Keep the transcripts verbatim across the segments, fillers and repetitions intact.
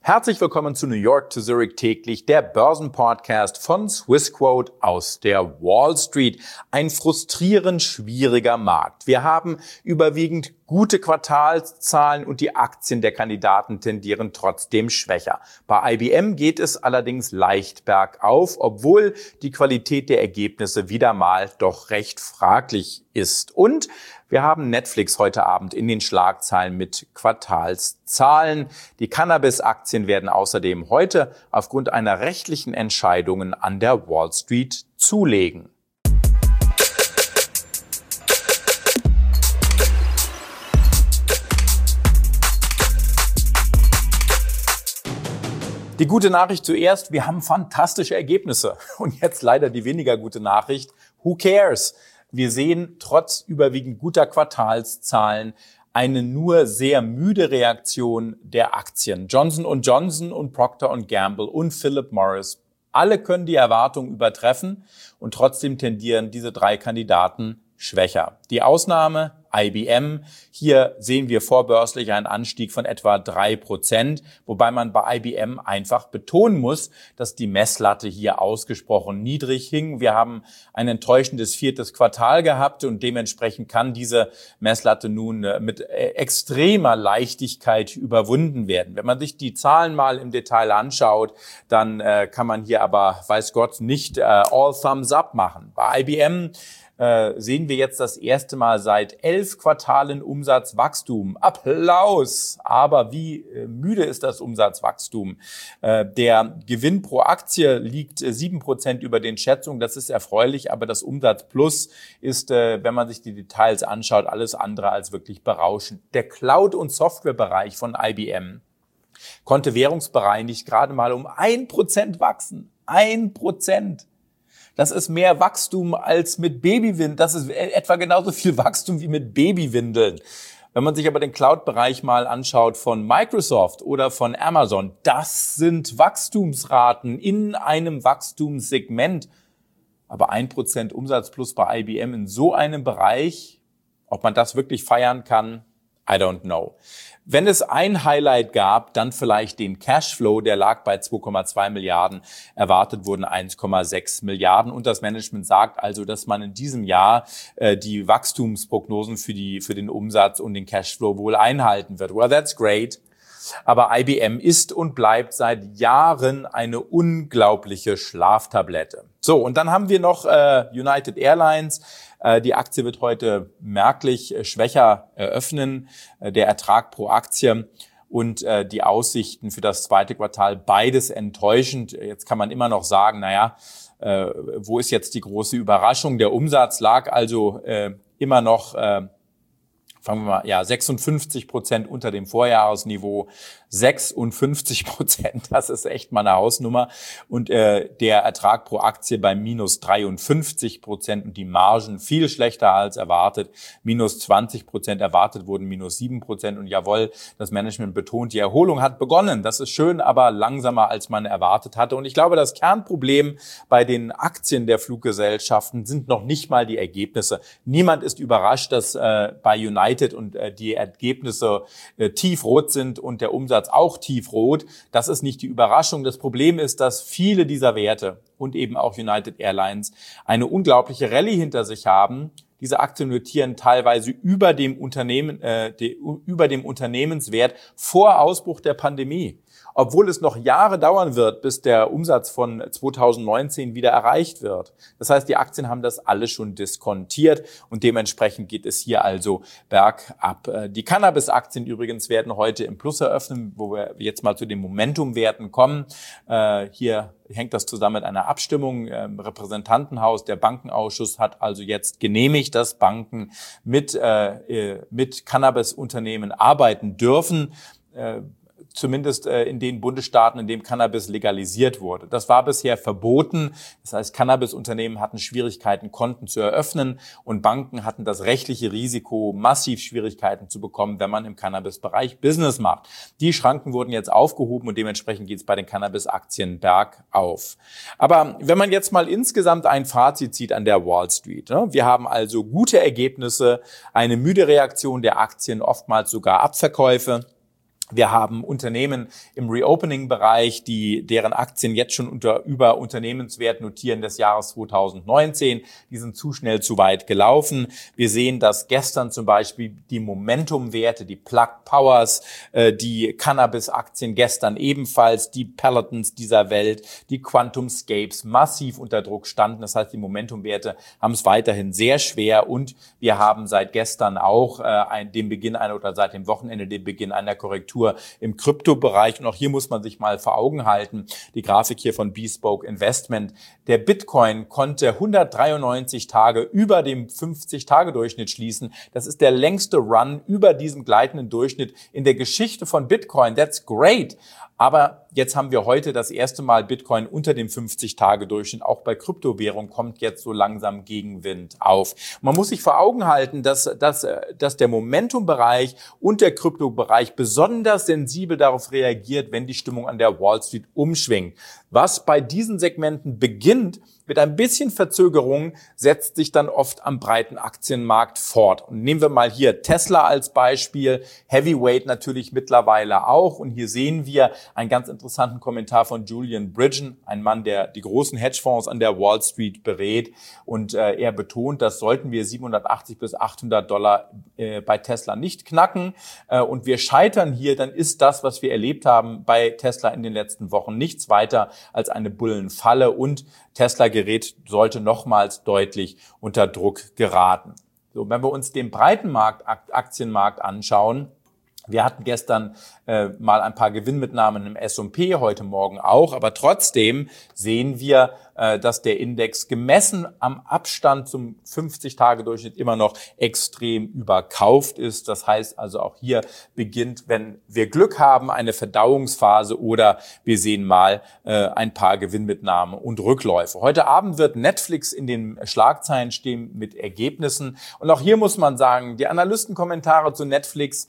Herzlich willkommen zu New York to Zurich täglich, der Börsenpodcast von Swissquote aus der Wall Street. Ein frustrierend schwieriger Markt. Wir haben überwiegend gute Quartalszahlen und die Aktien der Kandidaten tendieren trotzdem schwächer. Bei I B M geht es allerdings leicht bergauf, obwohl die Qualität der Ergebnisse wieder mal doch recht fraglich ist. Und wir haben Netflix heute Abend in den Schlagzeilen mit Quartalszahlen. Die Cannabis-Aktien werden außerdem heute aufgrund einer rechtlichen Entscheidung an der Wall Street zulegen. Die gute Nachricht zuerst, wir haben fantastische Ergebnisse. Und jetzt leider die weniger gute Nachricht, who cares? Wir sehen trotz überwiegend guter Quartalszahlen eine nur sehr müde Reaktion der Aktien. Johnson und Johnson und Procter und Gamble und Philip Morris, alle können die Erwartungen übertreffen und trotzdem tendieren diese drei Kandidaten schwächer. Die Ausnahme I B M. Hier sehen wir vorbörslich einen Anstieg von etwa drei Prozent, wobei man bei I B M einfach betonen muss, dass die Messlatte hier ausgesprochen niedrig hing. Wir haben ein enttäuschendes viertes Quartal gehabt und dementsprechend kann diese Messlatte nun mit extremer Leichtigkeit überwunden werden. Wenn man sich die Zahlen mal im Detail anschaut, dann kann man hier aber, weiß Gott, nicht all thumbs up machen. Bei I B M Äh, sehen wir jetzt das erste Mal seit elf Quartalen Umsatzwachstum. Applaus! Aber wie äh, müde ist das Umsatzwachstum? Äh, der Gewinn pro Aktie liegt äh, sieben Prozent über den Schätzungen. Das ist erfreulich, aber das Umsatzplus ist, äh, wenn man sich die Details anschaut, alles andere als wirklich berauschend. Der Cloud- und Softwarebereich von I B M konnte währungsbereinigt gerade mal um ein Prozent wachsen. Ein Prozent! Das ist mehr Wachstum als mit Babywindeln. Das ist etwa genauso viel Wachstum wie mit Babywindeln. Wenn man sich aber den Cloud-Bereich mal anschaut von Microsoft oder von Amazon, das sind Wachstumsraten in einem Wachstumssegment. Aber ein Prozent Umsatzplus bei I B M in so einem Bereich, ob man das wirklich feiern kann, I don't know. Wenn es ein Highlight gab, dann vielleicht den Cashflow, der lag bei zwei Komma zwei Milliarden, erwartet wurden eins Komma sechs Milliarden und das Management sagt also, dass man in diesem Jahr äh, die Wachstumsprognosen für die für den Umsatz und den Cashflow wohl einhalten wird. Well, that's great. Aber I B M ist und bleibt seit Jahren eine unglaubliche Schlaftablette. So, und dann haben wir noch äh, United Airlines. Äh, die Aktie wird heute merklich äh, schwächer eröffnen. Äh, der Ertrag pro Aktie und äh, die Aussichten für das zweite Quartal, beides enttäuschend. Jetzt kann man immer noch sagen, naja, äh, wo ist jetzt die große Überraschung? Der Umsatz lag also äh, immer noch äh, fangen wir mal, ja, sechsundfünfzig Prozent unter dem Vorjahresniveau, sechsundfünfzig Prozent, das ist echt mal eine Hausnummer. Und äh, der Ertrag pro Aktie bei minus dreiundfünfzig Prozent und die Margen viel schlechter als erwartet. Minus zwanzig Prozent erwartet wurden, minus sieben Prozent. Und jawohl, das Management betont, die Erholung hat begonnen. Das ist schön, aber langsamer, als man erwartet hatte. Und ich glaube, das Kernproblem bei den Aktien der Fluggesellschaften sind noch nicht mal die Ergebnisse. Niemand ist überrascht, dass äh, bei United und äh, die Ergebnisse äh, tiefrot sind und der Umsatz auch tiefrot. Das ist nicht die Überraschung. Das Problem ist, dass viele dieser Werte und eben auch United Airlines eine unglaubliche Rallye hinter sich haben. Diese Aktien notieren teilweise über dem Unternehmen, äh, de, über dem Unternehmenswert vor Ausbruch der Pandemie. Obwohl es noch Jahre dauern wird, bis der Umsatz von zweitausendneunzehn wieder erreicht wird. Das heißt, die Aktien haben das alles schon diskontiert und dementsprechend geht es hier also bergab. Die Cannabis-Aktien übrigens werden heute im Plus eröffnen, wo wir jetzt mal zu den Momentumwerten kommen. Hier hängt das zusammen mit einer Abstimmung im Repräsentantenhaus. Der Bankenausschuss hat also jetzt genehmigt, dass Banken mit, mit Cannabis-Unternehmen arbeiten dürfen. Zumindest äh, in den Bundesstaaten, in dem Cannabis legalisiert wurde. Das war bisher verboten. Das heißt, Cannabis-Unternehmen hatten Schwierigkeiten, Konten zu eröffnen und Banken hatten das rechtliche Risiko, massiv Schwierigkeiten zu bekommen, wenn man im Cannabis-Bereich Business macht. Die Schranken wurden jetzt aufgehoben und dementsprechend geht es bei den Cannabis-Aktien bergauf. Aber wenn man jetzt mal insgesamt ein Fazit zieht an der Wall Street, ne? Wir haben also gute Ergebnisse, eine müde Reaktion der Aktien, oftmals sogar Abverkäufe. Wir haben Unternehmen im Reopening-Bereich, die deren Aktien jetzt schon unter über Unternehmenswert notieren des Jahres zweitausendneunzehn. Die sind zu schnell zu weit gelaufen. Wir sehen, dass gestern zum Beispiel die Momentum-Werte, die Plug Powers, äh, die Cannabis-Aktien gestern ebenfalls, die Pelotons dieser Welt, die QuantumScapes massiv unter Druck standen. Das heißt, die Momentum-Werte haben es weiterhin sehr schwer und wir haben seit gestern auch äh, ein, den Beginn einer oder seit dem Wochenende den Beginn einer Korrektur im Kryptobereich. Und auch hier muss man sich mal vor Augen halten, die Grafik hier von Bespoke Investment. Der Bitcoin konnte hundertdreiundneunzig Tage über dem fünfzig-Tage-Durchschnitt schließen. Das ist der längste Run über diesem gleitenden Durchschnitt in der Geschichte von Bitcoin. That's great. Aber jetzt haben wir heute das erste Mal Bitcoin unter dem fünfzig-Tage-Durchschnitt. Auch bei Kryptowährung kommt jetzt so langsam Gegenwind auf. Man muss sich vor Augen halten, dass, dass, dass der Momentum-Bereich und der Kryptobereich besonders sensibel darauf reagiert, wenn die Stimmung an der Wall Street umschwingt. Was bei diesen Segmenten beginnt, mit ein bisschen Verzögerung setzt sich dann oft am breiten Aktienmarkt fort. Und nehmen wir mal hier Tesla als Beispiel, Heavyweight natürlich mittlerweile auch. Und hier sehen wir einen ganz interessanten Kommentar von Julian Bridgen, ein Mann, der die großen Hedgefonds an der Wall Street berät. Und äh, er betont, dass sollten wir siebenhundertachtzig bis achthundert Dollar äh, bei Tesla nicht knacken äh, und wir scheitern hier, dann ist das, was wir erlebt haben bei Tesla in den letzten Wochen, nichts weiter als eine Bullenfalle und Tesla-Gerät sollte nochmals deutlich unter Druck geraten. So, wenn wir uns den breiten Markt, Aktienmarkt anschauen, wir hatten gestern äh, mal ein paar Gewinnmitnahmen im S und P, heute Morgen auch, aber trotzdem sehen wir, äh, dass der Index gemessen am Abstand zum fünfzig-Tage-Durchschnitt immer noch extrem überkauft ist. Das heißt also auch hier beginnt, wenn wir Glück haben, eine Verdauungsphase oder wir sehen mal äh, ein paar Gewinnmitnahmen und Rückläufe. Heute Abend wird Netflix in den Schlagzeilen stehen mit Ergebnissen und auch hier muss man sagen, die Analystenkommentare zu Netflix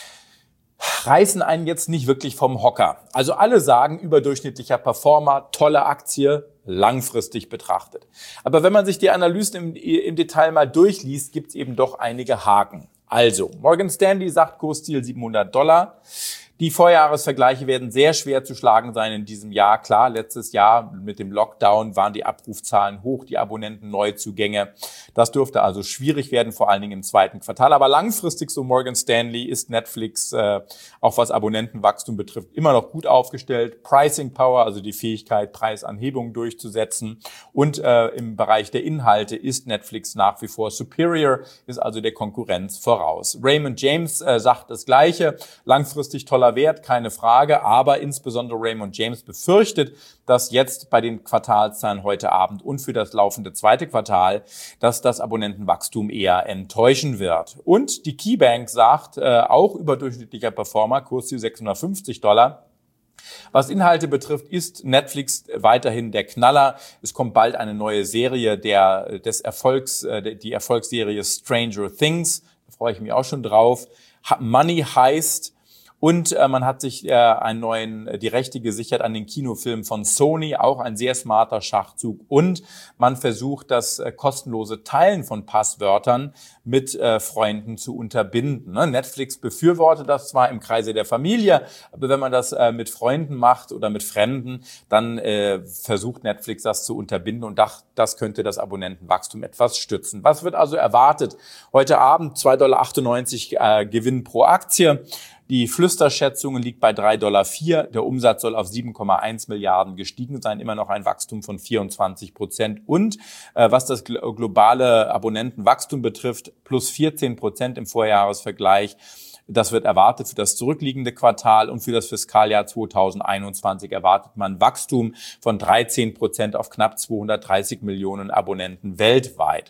reißen einen jetzt nicht wirklich vom Hocker. Also alle sagen, überdurchschnittlicher Performer, tolle Aktie, langfristig betrachtet. Aber wenn man sich die Analysen im, im Detail mal durchliest, gibt es eben doch einige Haken. Also, Morgan Stanley sagt Kursziel siebenhundert Dollar. Die Vorjahresvergleiche werden sehr schwer zu schlagen sein in diesem Jahr. Klar, letztes Jahr mit dem Lockdown waren die Abrufzahlen hoch, die Abonnenten-Neuzugänge. Das dürfte also schwierig werden, vor allen Dingen im zweiten Quartal. Aber langfristig, so Morgan Stanley, ist Netflix, äh, auch was Abonnentenwachstum betrifft, immer noch gut aufgestellt. Pricing Power, also die Fähigkeit, Preisanhebungen durchzusetzen. Und äh, im Bereich der Inhalte ist Netflix nach wie vor superior, ist also der Konkurrenz voraus. Raymond James äh, sagt das Gleiche. Langfristig toller Wert, keine Frage, aber insbesondere Raymond James befürchtet, dass jetzt bei den Quartalszahlen heute Abend und für das laufende zweite Quartal, dass das Abonnentenwachstum eher enttäuschen wird. Und die KeyBank sagt, äh, auch überdurchschnittlicher Performer, Kursziel sechshundertfünfzig Dollar. Was Inhalte betrifft, ist Netflix weiterhin der Knaller. Es kommt bald eine neue Serie der, des Erfolgs, äh, die Erfolgsserie Stranger Things. Da freue ich mich auch schon drauf. Money Heist. Und äh, man hat sich äh, einen neuen, äh, die Rechte gesichert an den Kinofilm von Sony, auch ein sehr smarter Schachzug. Und man versucht, das äh, kostenlose Teilen von Passwörtern mit äh, Freunden zu unterbinden. Ne? Netflix befürwortet das zwar im Kreise der Familie, aber wenn man das äh, mit Freunden macht oder mit Fremden, dann äh, versucht Netflix das zu unterbinden und das, das könnte das Abonnentenwachstum etwas stützen. Was wird also erwartet? Heute Abend zwei Komma achtundneunzig Dollar äh, Gewinn pro Aktie. Die Flüsterschätzungen liegt bei drei Komma vier Dollar. Der Umsatz soll auf sieben Komma eins Milliarden gestiegen sein, immer noch ein Wachstum von vierundzwanzig Prozent. Und äh, was das gl- globale Abonnentenwachstum betrifft, plus vierzehn Prozent im Vorjahresvergleich. Das wird erwartet für das zurückliegende Quartal und für das Fiskaljahr zweitausendeinundzwanzig erwartet man Wachstum von dreizehn Prozent auf knapp zweihundertdreißig Millionen Abonnenten weltweit.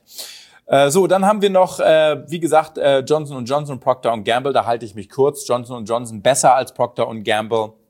So, dann haben wir noch, äh, wie gesagt, äh, Johnson und Johnson und Procter und Gamble. Da halte ich mich kurz. Johnson und Johnson besser als Procter und Gamble.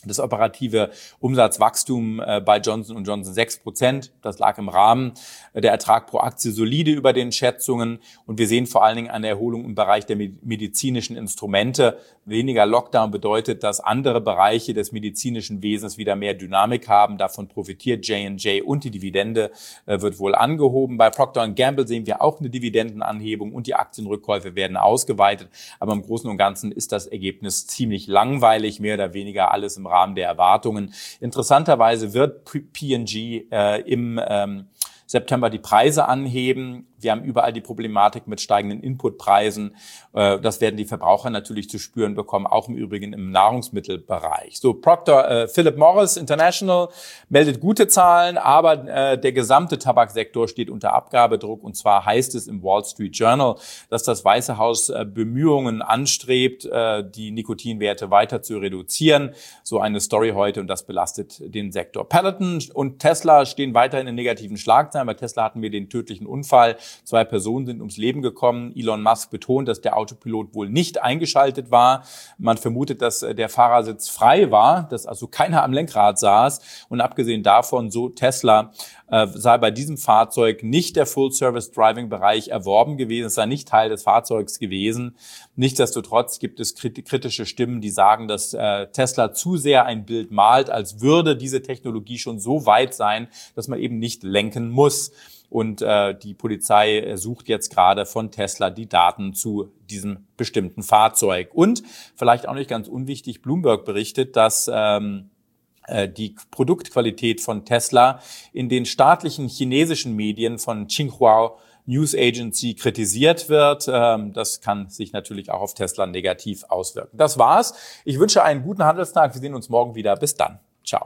Das operative Umsatzwachstum äh, bei Johnson und Johnson sechs Prozent. Das lag im Rahmen. Der Ertrag pro Aktie solide über den Schätzungen. Und wir sehen vor allen Dingen eine Erholung im Bereich der medizinischen Instrumente. Weniger Lockdown bedeutet, dass andere Bereiche des medizinischen Wesens wieder mehr Dynamik haben. Davon profitiert J und J und die Dividende äh, wird wohl angehoben. Bei Procter und Gamble sehen wir auch eine Dividendenanhebung und die Aktienrückkäufe werden ausgeweitet. Aber im Großen und Ganzen ist das Ergebnis ziemlich langweilig, mehr oder weniger alles im Rahmen der Erwartungen. Interessanterweise wird P und G äh, im ähm, September die Preise anheben. Wir haben überall die Problematik mit steigenden Inputpreisen. Das werden die Verbraucher natürlich zu spüren bekommen, auch im Übrigen im Nahrungsmittelbereich. So, Procter, äh, Philip Morris International meldet gute Zahlen, aber äh, der gesamte Tabaksektor steht unter Abgabedruck. Und zwar heißt es im Wall Street Journal, dass das Weiße Haus äh, Bemühungen anstrebt, äh, die Nikotinwerte weiter zu reduzieren. So eine Story heute und das belastet den Sektor. Peloton und Tesla stehen weiterhin in negativen Schlagzeilen. Bei Tesla hatten wir den tödlichen Unfall. Zwei Personen sind ums Leben gekommen. Elon Musk betont, dass der Autopilot wohl nicht eingeschaltet war. Man vermutet, dass der Fahrersitz frei war, dass also keiner am Lenkrad saß. Und abgesehen davon, so Tesla, äh, sei bei diesem Fahrzeug nicht der Full-Service-Driving-Bereich erworben gewesen. Es sei nicht Teil des Fahrzeugs gewesen. Nichtsdestotrotz gibt es kritische Stimmen, die sagen, dass äh, Tesla zu sehr ein Bild malt, als würde diese Technologie schon so weit sein, dass man eben nicht lenken muss. Und äh, die Polizei sucht jetzt gerade von Tesla die Daten zu diesem bestimmten Fahrzeug. Und vielleicht auch nicht ganz unwichtig, Bloomberg berichtet, dass ähm, äh, die Produktqualität von Tesla in den staatlichen chinesischen Medien von Xinhua News Agency kritisiert wird. Ähm, das kann sich natürlich auch auf Tesla negativ auswirken. Das war's. Ich wünsche einen guten Handelstag. Wir sehen uns morgen wieder. Bis dann. Ciao.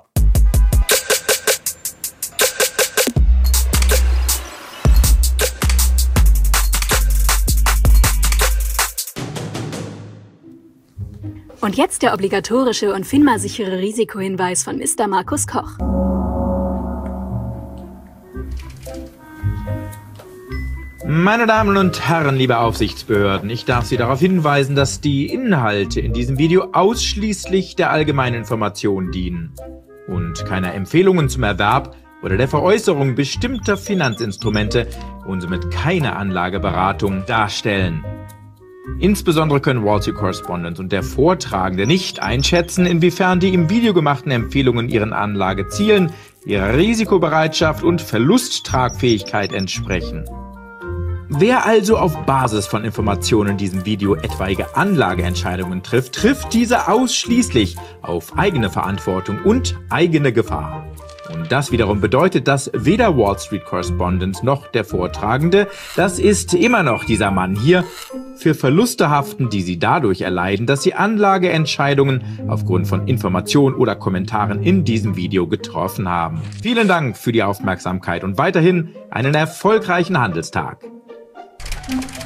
Und jetzt der obligatorische und FINMA-sichere Risikohinweis von Mister Markus Koch. Meine Damen und Herren, liebe Aufsichtsbehörden, ich darf Sie darauf hinweisen, dass die Inhalte in diesem Video ausschließlich der allgemeinen Information dienen und keiner Empfehlungen zum Erwerb oder der Veräußerung bestimmter Finanzinstrumente und somit keine Anlageberatung darstellen. Insbesondere können Wall Street Correspondent und der Vortragende nicht einschätzen, inwiefern die im Video gemachten Empfehlungen ihren Anlagezielen, ihrer Risikobereitschaft und Verlusttragfähigkeit entsprechen. Wer also auf Basis von Informationen in diesem Video etwaige Anlageentscheidungen trifft, trifft diese ausschließlich auf eigene Verantwortung und eigene Gefahr. Und das wiederum bedeutet, dass weder Wall Street Correspondent noch der Vortragende, das ist immer noch dieser Mann hier, für Verluste haften, die sie dadurch erleiden, dass sie Anlageentscheidungen aufgrund von Informationen oder Kommentaren in diesem Video getroffen haben. Vielen Dank für die Aufmerksamkeit und weiterhin einen erfolgreichen Handelstag.